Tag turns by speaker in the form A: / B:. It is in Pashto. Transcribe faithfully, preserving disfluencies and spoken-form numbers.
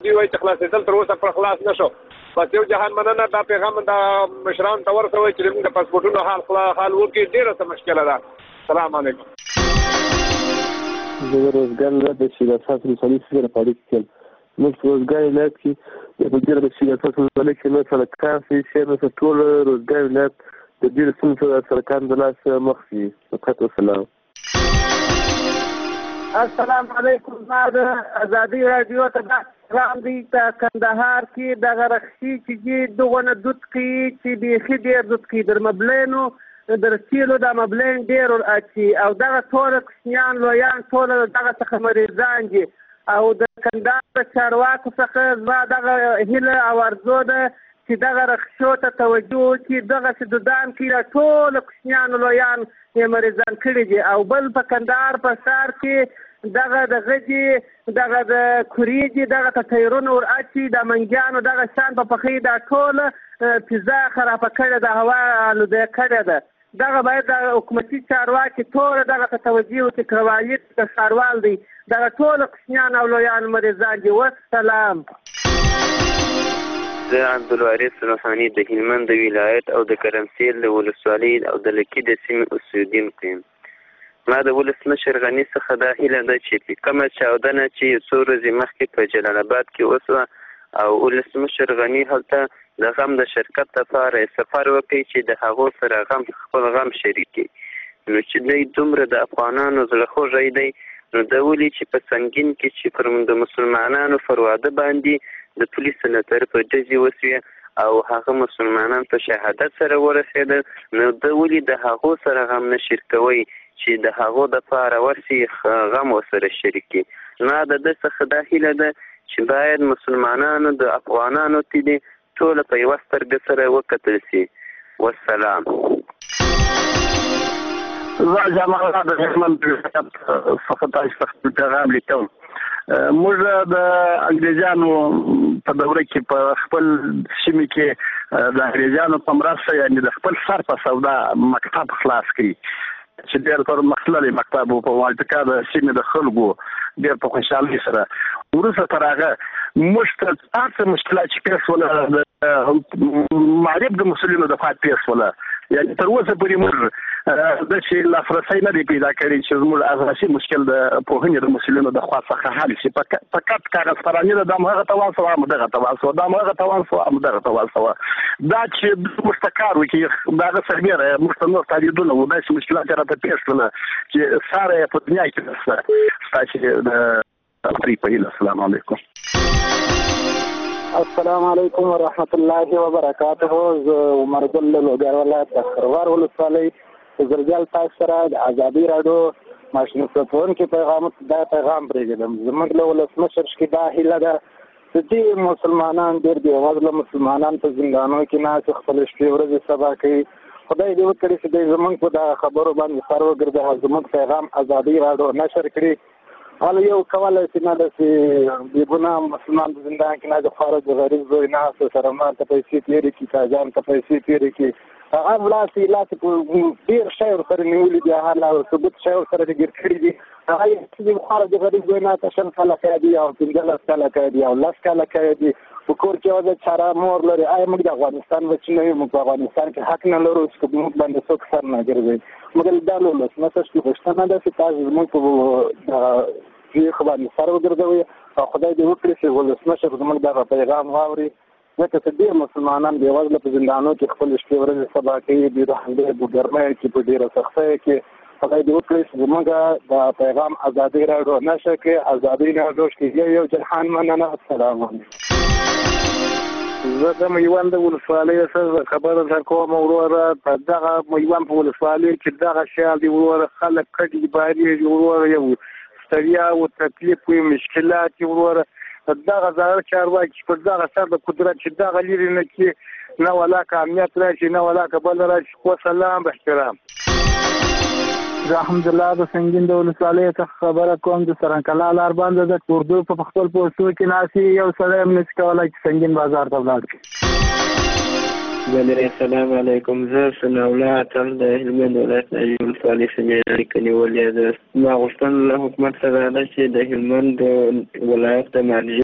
A: دوی وایي چې خلاصېدل تر اوسه پر خلاص نه شو. بس یو جهان مننه دا پیغام د مشرانو ته ورسوئ چې زموږ د پاسپورټونو حال حال وکړي. ډېره څه مشکله ده. السلام علیکم.
B: زه د روزګان ولایت د شیراسات ولسوالۍ څخه راپاریږ کیم. موږ په روزګان ولایت کې په ډېره د شیراسات ولسوالۍ کې نه سړکان شي نه ټول روزګان ولایت د ډېرو ستونزو سره سړکان د لاس مخ شي. فقط وسلام.
C: السلام علیکم. ما د ازادي راډیو ته پیغام دی په کندهار کې دغه رخصي چې دغه دود کوي چې بیخي ډېر دود کوي در مبلینو در تیلو د مبلین ډېر وراچي او دغه ټول کوچنیان لویان ټول دغه څخه مریضان دي او د کندهار د چارواکو څخه زما دغه هیله او ارزو ده چې دغه رخصیو ته توجه وکړي. دغسې دودان کې ټول کوچنیان لویان یې مریضان کړي دي او بل په کندهار په ښار کې دغه د غجې دغه د کوریجې دغه ته ټایرونه ور اچي د منګیانو دغه شان په پخې دا ټوله فضا خرابه کړې ده، هوا آلوده کړې ده. دغه باید د حکومتي چارواکي ټوله دغه ته توجه وکړي. کروالید د ښاروال دی دغه ټوله کوچنیان او لویان مریضان دي. والسلام.
D: زه عبدالوارث روحاني د هلمند د ولایت او د کرمسیر د ولسوالۍ او د لکي د سیمې اوسېدونکی یم. ما د ولسمشر غني څخه دا هیله ده چې کومه چاودنه چې یو څو ورځې مخکې په جلال آباد کې وسوه او ولسمشر غني هلته د غم د شرکت لپاره سفر وکړي چې د هغو سره غم خپل غم شریک کړي. نو چې دی دومره د افغانانو زړه خوږی دی نو د ولي چې په سنګین کې چې پر د مسلمانانو پر واده باندې د پولیسو له طرفه ډزې وسوې او هغه مسلمانان په شهادت سره ورسېدل، نو د ولي د هغو سره غم نه شریکوي چې د هغو دپاره ورسي غم ورسره شریک کړي. نو د ده څخه دا هیله ده چې باید مسلمانانو د افغانانو ته دي ټوله په یوه سترګه سره وکتل سي. والسلام.
E: زه جمال الله د هلمند څخه تاسو ته پیغام لیکم. موږ د انګریزانو په دوره کې په خپل سیمه کې د انګریزانو په مرسته یعنې د خپل سر په سودا مکتب خلاص کړي چې ډېر پر مخللې مکتب په والټکا د سیمې د خلکو ډېر په خوشحالۍ سره. وروسته تر هغه موږ ته هر مشکلات چې پیښ شول معرب د مسلمانو د فات پیښ شول، یعنې تر اوسه پورې موږ د چې لاسرسی نه دی پیدا کړی چې زموږ اساسي مشکل د پوهنې د مسلمانو د خوا څخه حل شي. فقط کاغذ پراني ده، دا هغه ته واستوه همدغه ته واستوه دا هغه ته واستوه همدغه ته واستوه. دا چې موږ ته کار وکړي د هغه سربیره موږ ته نور تعریضونه وو داسې مشکلات یې راته پیښ شول چې ساره یې په دنیا کې نشته. ستاسې د تفریح په هیله. السلام علیکم.
C: السلام علیکم ورحمت الله وبرکاته. زه عمر ګل له لوګر ولایت د خروار ولسوالۍ زرګل تاسو سره د ازادي راډیو ماشین ستونکي پیغام دا پیغام پرېږدم. زموږ له ولسمشر کې دا هیله ده چې دې مسلمانان ډېر بېوزله مسلمانان په زندانونو کې ناست خپل شپې ورځې سبا کوي. خدای دې وکړي چې دوی زموږ په دغه خبرو باندې سر وګرځي، زموږ پیغام ازادي راډیو نشر کړي. حالا یو کولی چې نه داسې بېګناه مسلمان په زندان کې نه د خواره د غریب زوی ناست سره ما ته پیسې تېرې کړي، تاجان ته پیسې تېرې کړي، هغه لاس یې لاس په ډېر شی ورسره نیولي دي، هغه ثبوت شی ورسره دې ګیر کړي دي. هغه یې چې خواره د غریب زوی نه ته شل کاله قیدي او پنځلس کاله قیدي او لس کاله قیدي په کور کې یوازې چاره مور لري. آیا موږ د افغانستان بچي نه یو؟ موږ په افغانستان کې حق نه لرو چې موږ باندې څوک سر نه ګرځوي. مګر دا له ولسمشر کې غوښتنه ده چې تاسو زموږ په چې باندې سر وګرځوي او خدای دې وکړي چې ولسمشر زموږ دغه پیغام واوري، ځکه چې ډېر مسلمانان بېوزله په زندانونو کې خپل شپې ورځې سبا کوي، ډېر همدې په ګرمۍ کې په ډېره سختۍ کې. خدای دې وکړي چې زموږ د پیغام ازادي راډیو نشر کړي. ازادي راډیو کې یو جهان مننه. السلام علیکم.
E: زه د میوند ولسوالۍ سره خبره در کوم وروره. په دغه میوند په ولسوالۍ کې دغه شیان دي وروره، خلک کډې بارېږي وروره، یو ستړیا او تکلیف وي مشکلات یې وروره. دغه زاړه چارواکي پر دغه سر د قدرت چې دغه لرې نه کړي، نه ولاکه امنیت راشي نه ولاکه بل راشي. وسلام باحترام.
C: زه الحمدلله د سنګین د ولسوالۍ څخه خبره کوم. د سرنکلا لار باندې د اردو په خپل پوسټو کې ناسي یو سړی هم نشي کولی چې سنګین بازار ته ولاړ
D: کړي. السلام علیکم. زه ثناءالله اتل د هلمند ولایت د ولسوالۍ څخه اړیکه نیولې ده. ما غوښتنه له حکومت سره ده چې د هلمند ولایت د مالیې